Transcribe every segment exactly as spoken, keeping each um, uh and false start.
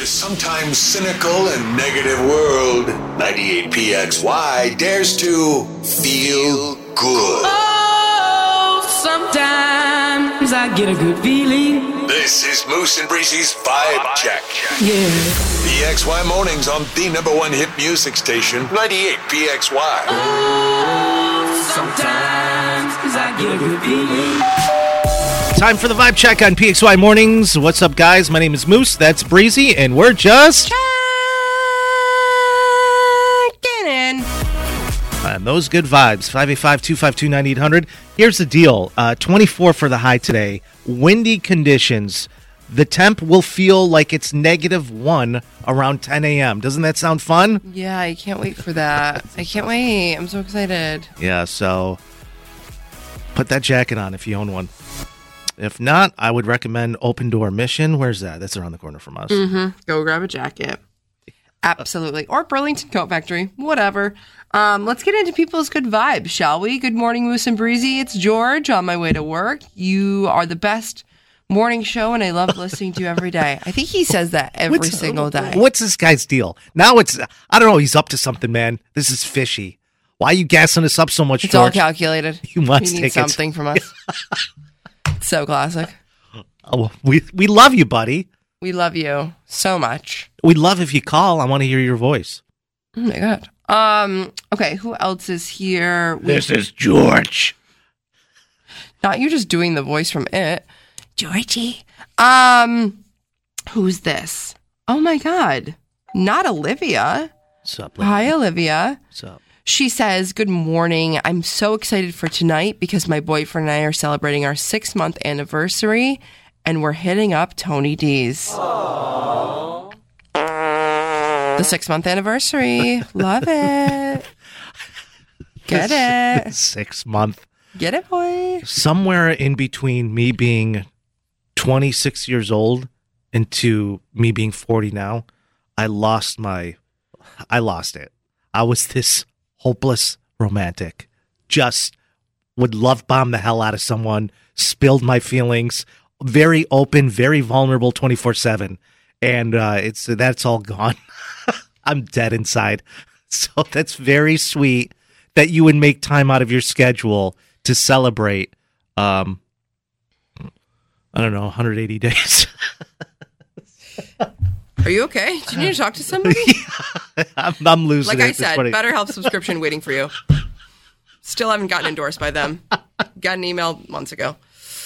this sometimes cynical and negative world, ninety-eight P X Y dares to feel good. Oh, sometimes I get a good feeling. This is Moose and Breezy's Vibe Check. Yeah. P X Y Mornings on the number one hit music station, ninety-eight P X Y. Oh, sometimes I get a good feeling. Time for the Vibe Check on P X Y Mornings. What's up, guys? My name is Moose. That's Breezy, and we're just checking in. And those good vibes. five eight five, two five two, nine eight hundred. Here's the deal. Uh, twenty-four for the high today. Windy conditions. The temp will feel like it's negative one around ten a.m. Doesn't that sound fun? Yeah, I can't wait for that. I can't wait. I'm so excited. Yeah, so put that jacket on if you own one. If not, I would recommend Open Door Mission. Where's that? That's around the corner from us. Mm-hmm. Go grab a jacket. Absolutely. Or Burlington Coat Factory. Whatever. Um, let's get into people's good vibes, shall we? Good morning, Moose and Breezy. It's George on my way to work. You are the best morning show, and I love listening to you every day. I think he says that every what's, single day. What's this guy's deal? Now it's, I don't know, he's up to something, man. This is fishy. Why are you gassing us up so much, it's George? It's all calculated. He wants he tickets. needs something from us. So classic. Oh, we we love you, buddy. We love you so much. We'd love if you call. I want to hear your voice. Oh my god. Um. Okay. Who else is here? We- this is George. Not you just doing the voice from it, Georgie. Um. Who's this? Oh my god. Not Olivia. What's up, Olivia? Hi, Olivia. What's up? She says, good morning. I'm so excited for tonight because my boyfriend and I are celebrating our six-month anniversary, and we're hitting up Tony D's. Aww. The six-month anniversary. Love it. Get it. Six month. Get it, boy. Somewhere in between me being twenty-six years old and to me being forty now, I lost my, I lost it. I was this hopeless romantic, just would love bomb the hell out of someone, spilled my feelings, very open, very vulnerable twenty-four seven. And uh, it's that's all gone. I'm dead inside. So that's very sweet that you would make time out of your schedule to celebrate, um, I don't know, one hundred eighty days. Are you okay? Do you need to talk to somebody? Yeah, I'm, I'm losing like it. I said, BetterHelp subscription waiting for you. Still haven't gotten endorsed by them. Got an email months ago.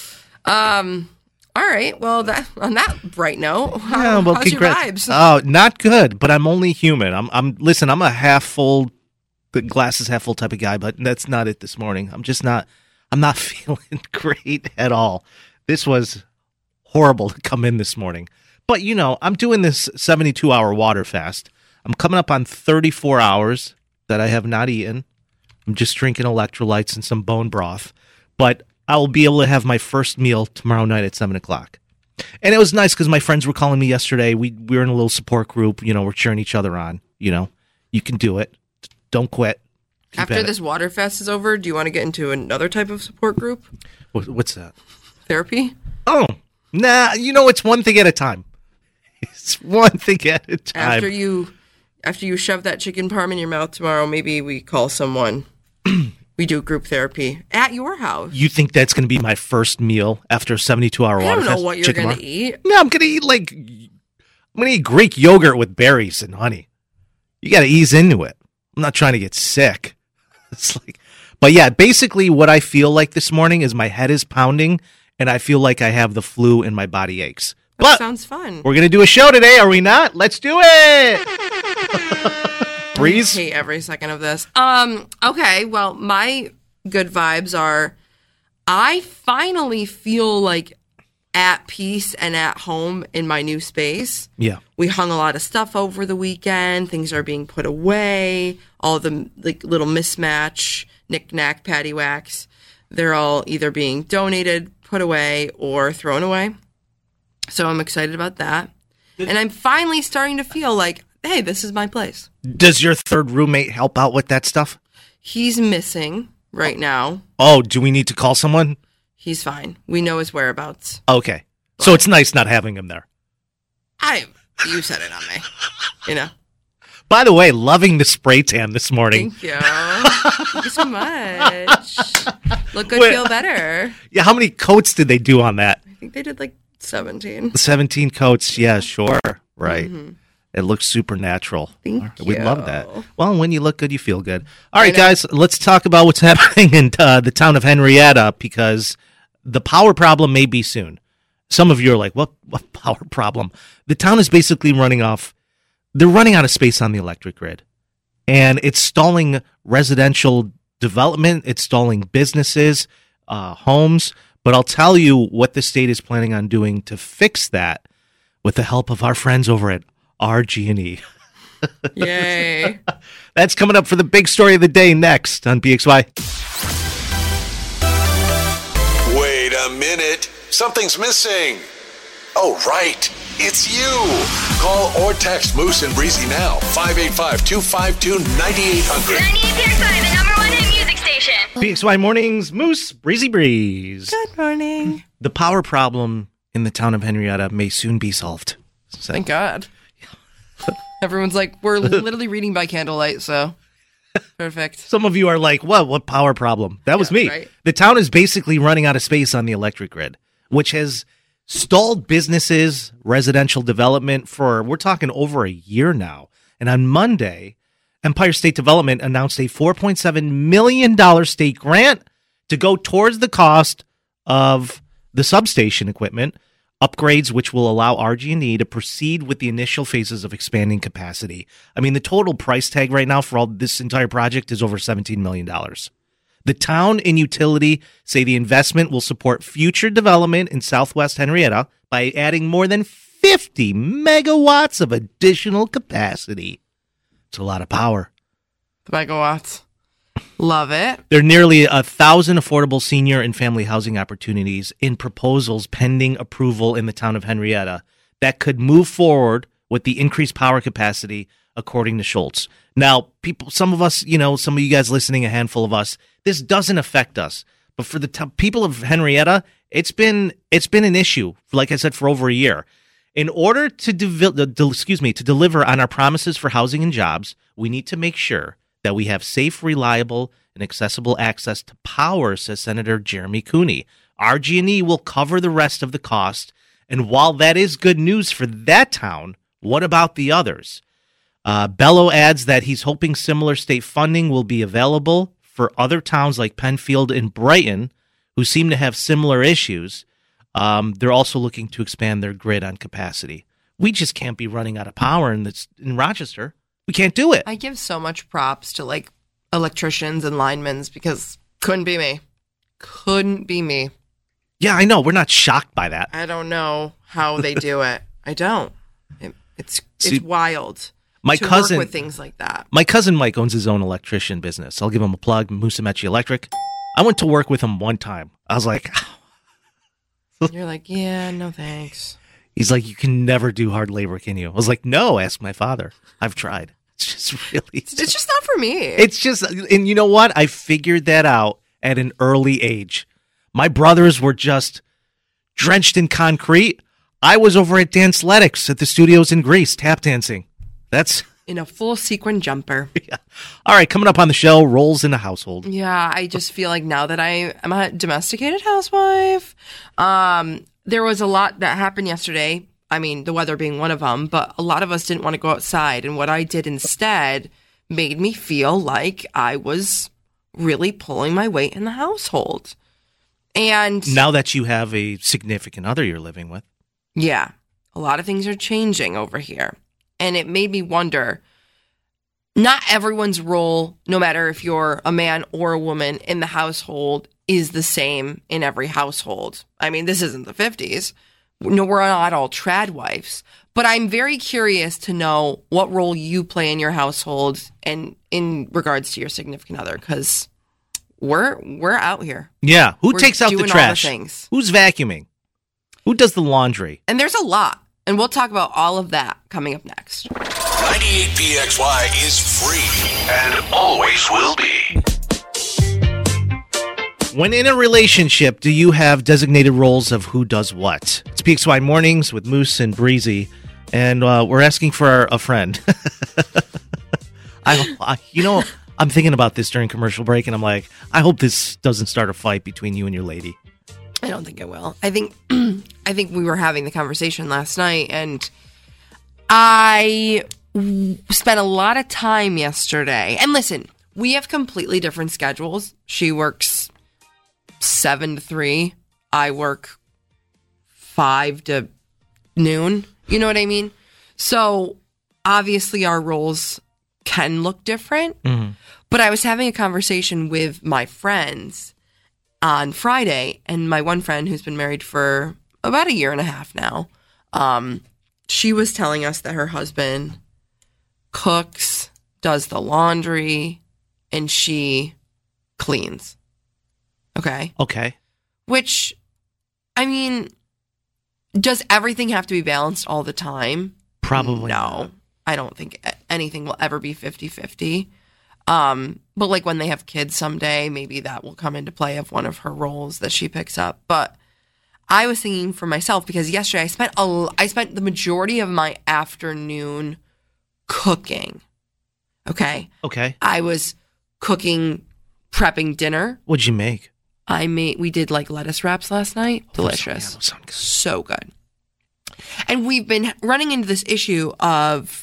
Um. All right. Well, that on that bright note, how, yeah, well, how's congrats. your vibes? Oh, not good. But I'm only human. I'm. I'm. Listen, I'm a half full, the glass is half full type of guy. But that's not it this morning. I'm just not. I'm not feeling great at all. This was horrible to come in this morning. But, you know, I'm doing this seventy-two hour water fast. I'm coming up on thirty-four hours that I have not eaten. I'm just drinking electrolytes and some bone broth. But I'll be able to have my first meal tomorrow night at seven o'clock. And it was nice because my friends were calling me yesterday. We, we were in a little support group. You know, we're cheering each other on. You know, you can do it. Don't quit. Keep After this water fast is over, do you want to get into another type of support group? What, what's that? Therapy? Oh, nah. You know, it's one thing at a time. It's one thing at a time. After you, after you shove that chicken parm in your mouth tomorrow, maybe we call someone. We do group therapy at your house. You think that's going to be my first meal after a seventy-two hour I water don't know fast? what you're going to eat. No, I'm going to eat like, I'm going to eat Greek yogurt with berries and honey. You got to ease into it. I'm not trying to get sick. It's like, but yeah, basically what I feel like this morning is my head is pounding and I feel like I have the flu and my body aches. That But sounds fun. We're going to do a show today, are we not? Let's do it. Breeze. I hate every second of this. Um, okay, well, my good vibes are I finally feel like at peace and at home in my new space. Yeah. We hung a lot of stuff over the weekend. Things are being put away. All the like little mismatch, knick-knack, paddywhacks, they're all either being donated, put away, or thrown away. So I'm excited about that. And I'm finally starting to feel like, hey, this is my place. Does your third roommate help out with that stuff? He's missing right now. Oh, do we need to call someone? He's fine. We know his whereabouts. Okay. So it's nice not having him there. I You said it on me. You know. By the way, loving the spray tan this morning. Thank you. Thank you so much. Look good, Wait. feel better. Yeah, how many coats did they do on that? I think they did like seventeen. seventeen coats. Yeah, sure. Right. Mm-hmm. It looks supernatural. Thank We you. love that. Well, when you look good, you feel good. All right, know. guys, let's talk about what's happening in uh, the town of Henrietta, because the power problem may be soon. Some of you are like, what, what power problem? The town is basically running off. They're running out of space on the electric grid, and it's stalling residential development. It's stalling businesses, uh, homes. But I'll tell you what the state is planning on doing to fix that with the help of our friends over at R G and E. Yay. That's coming up for the big story of the day next on B X Y. Wait a minute. Something's missing. Oh, right. It's you. Call or text Moose and Breezy now. five eight five, two five two, nine eight hundred. ninety-eight P X Y, the number one hit music station. B X Y Mornings, Moose, Breezy Breeze. Good morning. The power problem in the town of Henrietta may soon be solved. So- Thank God. Everyone's like, we're literally reading by candlelight, so perfect. Some of you are like, what? What power problem? That was Yeah, me. right. The town is basically running out of space on the electric grid, which has stalled businesses, residential development for, we're talking over a year now. And on Monday, Empire State Development announced a four point seven million dollars state grant to go towards the cost of the substation equipment, upgrades which will allow R G and E to proceed with the initial phases of expanding capacity. I mean, the total price tag right now for all this entire project is over seventeen million dollars. The town and utility say the investment will support future development in Southwest Henrietta by adding more than fifty megawatts of additional capacity. It's a lot of power. The megawatts. Love it. There are nearly a thousand affordable senior and family housing opportunities in proposals pending approval in the town of Henrietta that could move forward with the increased power capacity, according to Schultz. Now, people, some of us, you know, some of you guys listening, a handful of us, this doesn't affect us. But for the t- people of Henrietta, it's been it's been an issue, like I said, for over a year. In order to de- de- excuse me to deliver on our promises for housing and jobs, we need to make sure that we have safe, reliable, and accessible access to power, says Senator Jeremy Cooney. R G and E will cover the rest of the cost. And while that is good news for that town, what about the others? Uh, Bello adds that he's hoping similar state funding will be available for other towns like Penfield and Brighton, who seem to have similar issues. Um, they're also looking to expand their grid on capacity. We just can't be running out of power in, this, in Rochester. We can't do it. I give so much props to like electricians and linemen because couldn't be me. Couldn't be me. Yeah, I know. We're not shocked by that. I don't know how they do it. I don't. It, it's See, it's wild. my to cousin- work with things like that. My cousin Mike owns his own electrician business. I'll give him a plug, Musumeci Electric. I went to work with him one time. I was like, You're like, yeah, no thanks. he's like, you can never do hard labor, can you? I was like, no, ask my father. I've tried. It's just really, It's just not for me. it's just, and you know what? I figured that out at an early age. My brothers were just drenched in concrete. I was over at Danceletics at the studios in Greece, tap dancing. That's, In a full sequin jumper. yeah. All right, coming up on the show, roles in the household. Yeah, I just feel like now that I am a domesticated housewife, um, there was a lot that happened yesterday. I mean, the weather being one of them, but a lot of us didn't want to go outside. And what I did instead made me feel like I was really pulling my weight in the household. And Now that you have a significant other you're living with. yeah, a lot of things are changing over here. And it made me wonder, not everyone's role, no matter if you're a man or a woman in the household, is the same in every household. I mean, this isn't the fifties. No, we're not all trad wives. But I'm very curious to know what role you play in your household and in regards to your significant other, because we're we're out here. Yeah. Who We're takes out the doing all the trash? things. Who's vacuuming? Who does the laundry? And there's a lot. And we'll talk about all of that coming up next. ninety-eight P X Y is free and always will be. When in a relationship, do you have designated roles of who does what? It's P X Y Mornings with Moose and Breezy. and uh, we're asking for our, a friend. I, I, you know, I'm thinking about this during commercial break, and I'm like, I hope this doesn't start a fight between you and your lady. I don't think it will. I think, I think we were having the conversation last night, and I w- spent a lot of time yesterday. And listen, we have completely different schedules. She works seven to three. I work five to noon. You know what I mean? So obviously our roles can look different. Mm-hmm. But I was having a conversation with my friends on Friday, and my one friend who's been married for about a year and a half now, um, she was telling us that her husband cooks, does the laundry, and she cleans. Okay? Okay. Which, I mean, does everything have to be balanced all the time? Probably no. not. I don't think anything will ever be fifty-fifty. Um, but like when they have kids someday, maybe that will come into play of one of her roles that she picks up. But I was thinking for myself, because yesterday I spent a, I spent the majority of my afternoon cooking. Okay. Okay. I was cooking, prepping dinner. What'd you make? I made, we did like lettuce wraps last night. Delicious. Those sound good. So good. And we've been running into this issue of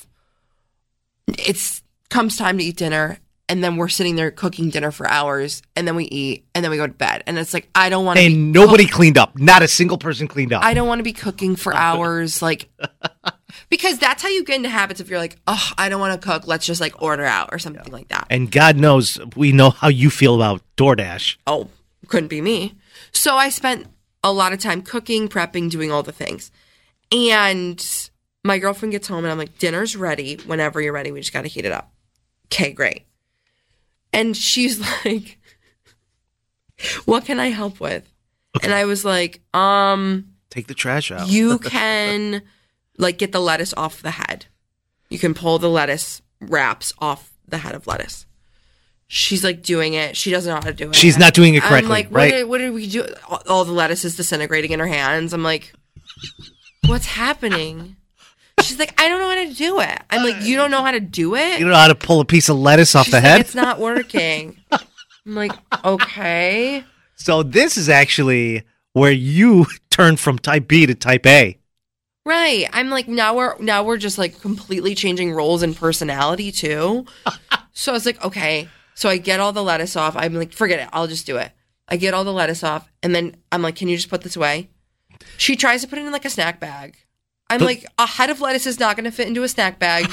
it's comes time to eat dinner, and then we're sitting there cooking dinner for hours, and then we eat, and then we go to bed. And it's like, I don't want to And be nobody cook- cleaned up. Not a single person cleaned up. I don't want to be cooking for hours. Like, because that's how you get into habits if you're like, oh, I don't want to cook. Let's just like order out or something like that. And God knows we know how you feel about DoorDash. Oh, couldn't be me. So I spent a lot of time cooking, prepping, doing all the things. And my girlfriend gets home and I'm like, dinner's ready. Whenever you're ready, we just got to heat it up. Okay, great. And she's like, what can I help with? Okay. And I was like, um, take the trash out. You can like get the lettuce off the head. You can pull the lettuce wraps off the head of lettuce. She's like doing it. She doesn't know how to do it. She's not doing it correctly. I'm like, what right? did, what did we do? All, all the lettuce is disintegrating in her hands. I'm like, what's happening? She's like, I don't know how to do it. I'm like, you don't know how to do it? You don't know how to pull a piece of lettuce off She's the like, head? it's not working. I'm like, okay. So this is actually where you turn from type B to type A. Right. I'm like, now we're now we're just like completely changing roles and personality too. So I was like, okay. So I get all the lettuce off. I'm like, forget it. I'll just do it. I get all the lettuce off. And then I'm like, can you just put this away? She tries to put it in like a snack bag. I'm but- like, a head of lettuce is not going to fit into a snack bag.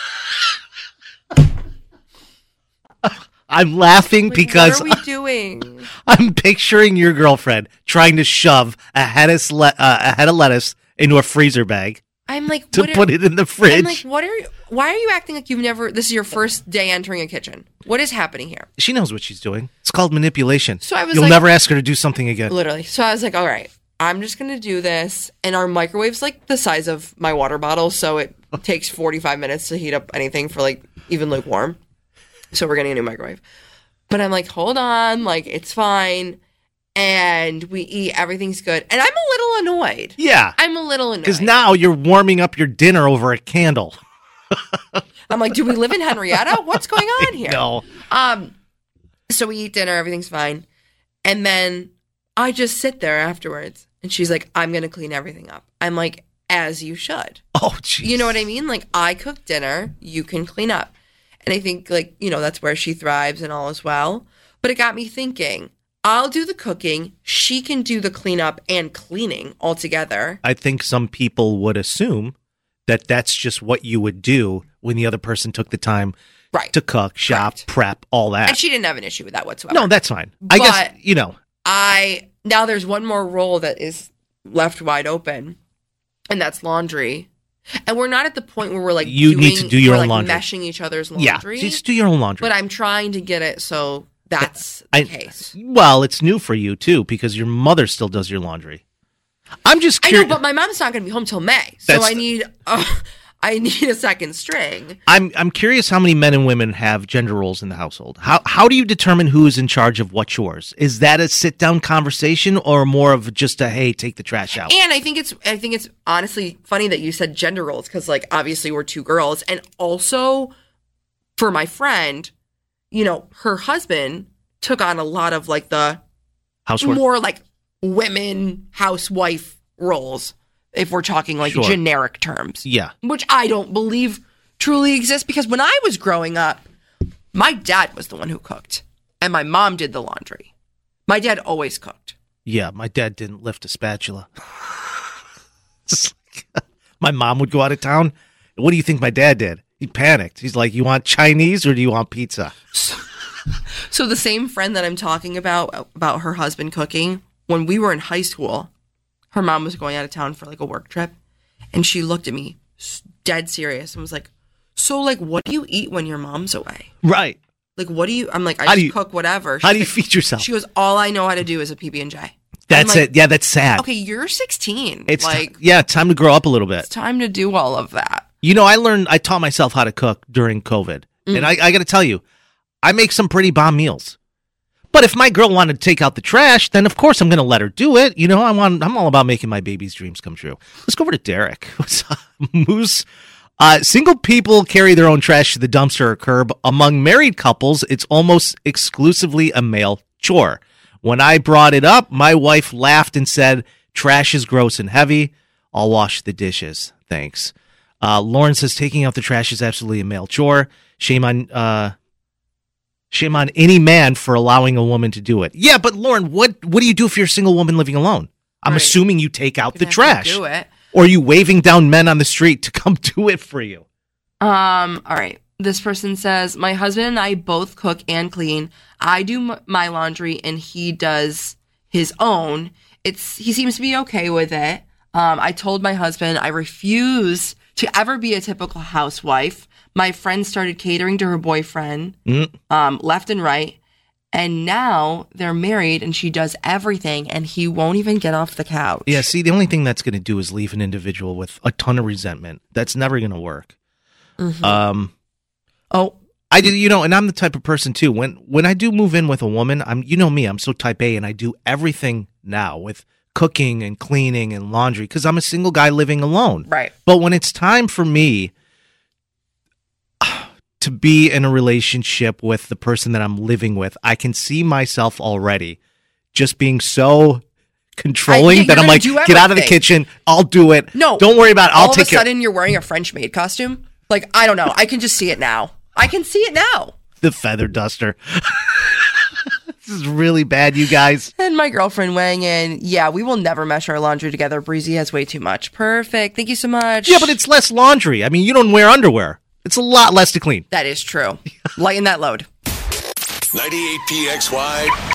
I'm laughing like, because what are we doing? I'm picturing your girlfriend trying to shove a head of, le- uh, a head of lettuce into a freezer bag. I'm like, to what put are, it in the fridge. I'm like, what are you, why are you acting like you've never, this is your first day entering a kitchen? What is happening here? She knows what she's doing. It's called manipulation. So I was You'll like, never ask her to do something again. Literally. So I was like, all right, I'm just going to do this. And our microwave's like the size of my water bottle. So it takes forty-five minutes to heat up anything for like even lukewarm. So we're getting a new microwave. But I'm like, hold on, like it's fine. And we eat, everything's good. And I'm a little annoyed. Yeah. I'm a little annoyed. Because now you're warming up your dinner over a candle. I'm like, do we live in Henrietta? What's going on here? No. Um, so we eat dinner, everything's fine. And then I just sit there afterwards. And she's like, I'm going to clean everything up. I'm like, as you should. Oh, jeez. You know what I mean? Like, I cook dinner, you can clean up. And I think, like, you know, that's where she thrives and all as well. But it got me thinking, I'll do the cooking, she can do the cleanup and cleaning all together. I think some people would assume that that's just what you would do when the other person took the time right. to cook, shop, Correct. prep, all that. And she didn't have an issue with that whatsoever. No, that's fine. I But guess, you know. I, now there's one more role that is left wide open, and that's laundry. And we're not at the point where we're like, you doing, need to do your we're own like laundry. meshing each other's laundry. Yeah, just do your own laundry. But I'm trying to get it so that's the I, case. Well, it's new for you, too, because your mother still does your laundry. I'm just I curious. know, but my mom's not going to be home till May. So That's I the- need, uh, I need a second string. I'm I'm curious how many men and women have gender roles in the household. How how do you determine who is in charge of what chores? Is that a sit down conversation or more of just a hey, take the trash out? And I think it's I think it's honestly funny that you said gender roles because like obviously we're two girls, and also for my friend, you know, her husband took on a lot of like the Housework? more like women housewife roles. If we're talking like Sure. generic terms. Yeah. Which I don't believe truly exists because when I was growing up, my dad was the one who cooked and my mom did the laundry. My dad always cooked. Yeah, my dad didn't lift a spatula. It's like, my mom would go out of town. What do you think my dad did? He panicked. He's like, you want Chinese or do you want pizza? So the same friend that I'm talking about, about her husband cooking, when we were in high school, her mom was going out of town for like a work trip, and she looked at me s- dead serious and was like, so like, what do you eat when your mom's away? Right. Like, what do you, I'm like, I How do just you- cook whatever. How do you She's feed yourself? like, she goes, all I know how to do is a P B and J. That's like, it. Yeah, that's sad. Okay, you're sixteen. It's ti- like, yeah, time to grow up a little bit. it's time to do all of that. You know, I learned, I taught myself how to cook during COVID. Mm. And I, I got to tell you, I make some pretty bomb meals. But if my girl wanted to take out the trash, then of course I'm going to let her do it. You know, I want, I'm all about making my baby's dreams come true. Let's go over to Derek. What's up, Moose? Uh, single people carry their own trash to the dumpster or curb. Among married couples, it's almost exclusively a male chore. When I brought it up, my wife laughed and said, trash is gross and heavy. I'll wash the dishes. Thanks. Uh, Lauren says taking out the trash is absolutely a male chore. Shame on, uh, shame on any man for allowing a woman to do it. Yeah, but Lauren, what, what do you do if you're a single woman living alone? I'm Right. assuming you take out the You're gonna have to trash. Do it. Or are you waving down men on the street to come do it for you? Um, all right. This person says, my husband and I both cook and clean. I do m- my laundry and he does his own. It's he seems to be okay with it. Um, I told my husband I refuse to ever be a typical housewife. My friend started catering to her boyfriend, Mm. um, left and right. And now they're married and she does everything and he won't even get off the couch. Yeah, see, the only thing that's going to do is leave an individual with a ton of resentment. That's never going to work. Mhm. Um, Oh, I do, you know, and I'm the type of person too. When when I do move in with a woman, I'm, you know me, I'm so type A, and I do everything now with cooking and cleaning and laundry because I'm a single guy living alone. right. But when it's time for me to be in a relationship with the person that I'm living with, I can see myself already just being so controlling I- yeah, that you're I'm gonna like, do get out of the everything. kitchen. I'll do it. No. Don't worry about it. I'll all take of a care. sudden you're wearing a French maid costume. Like, I don't know. I can just see it now. I can see it now. The feather duster. This is really bad, you guys. And my girlfriend weighing in, yeah, we will never mesh our laundry together. Breezy has way too much. Perfect. Thank you so much. Yeah, but it's less laundry. I mean, you don't wear underwear. It's a lot less to clean. That is true. Lighten that load. ninety-eight P X Y